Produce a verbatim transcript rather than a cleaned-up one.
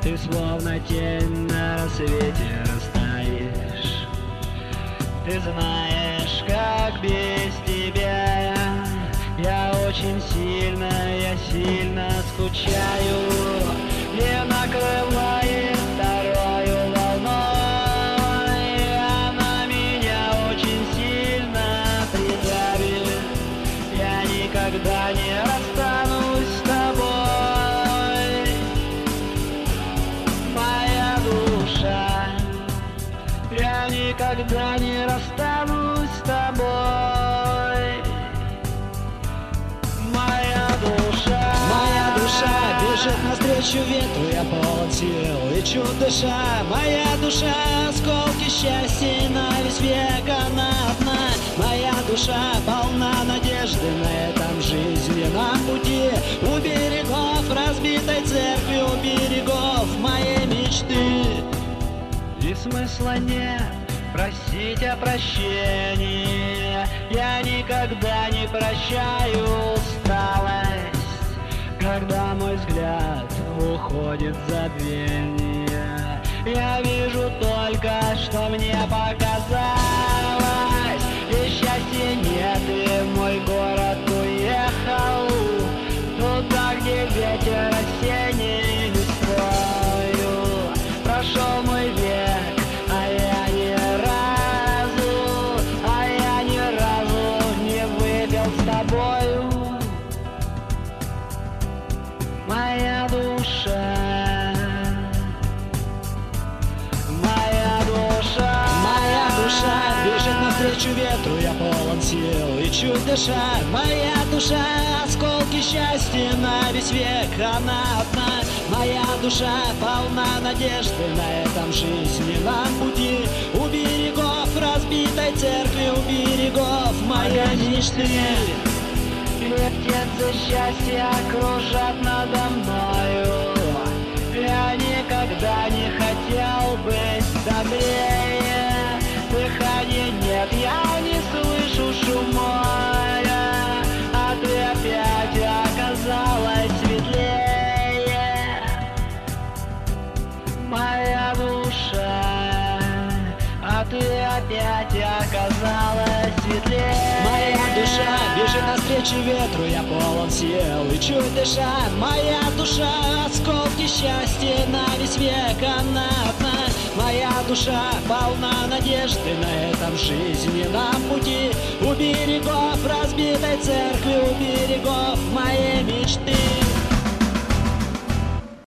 Ты словно тень на рассвете растаешь. Ты знаешь, как без тебя я очень сильно, я сильно скучаю. Не накрывает второю волной, она меня очень сильно придавит. Я никогда не расстанусь с тобой, моя душа. Я никогда не расстанусь с тобой, моя душа. Моя душа бежит навстречу ветру, я полон сил и чуд дыша. Моя душа осколки счастья на весь век, она одна. Моя душа полна надежды на этом жизненном пути. У берегов разбитой церкви, у берегов моей мечты. И смысла нет просить о прощении. Я никогда не прощаю усталость, когда мой взгляд уходит в забвение. Я вижу только, что мне показалось, и счастья нет, и мой город уехал туда, где ветер осенний листвою. Прошел мой век, а я ни разу, а я ни разу не выпил с тобою, моя душа, моя душа. Моя душа бежит навстречу ветру, я полон сил и чуд дыша. Моя душа осколки счастья на весь век, она одна. Моя душа полна надежды на этом жизненном пути. У берегов разбитой церкви, у берегов моей мечты. Птицы счастья кружат надо мною. Я никогда не хотел быть добрее. Дыхания нет, я не слышу шум моря, а ты опять оказалась светлее, моя душа. А ты опять оказалась светлее. Моя душа бежит навстречу ветру, я полон сил и чуд дыша. Моя душа осколки счастья на весь век, она одна. Моя душа полна надежды на этом жизненном пути. У берегов разбитой церкви, у берегов моей мечты.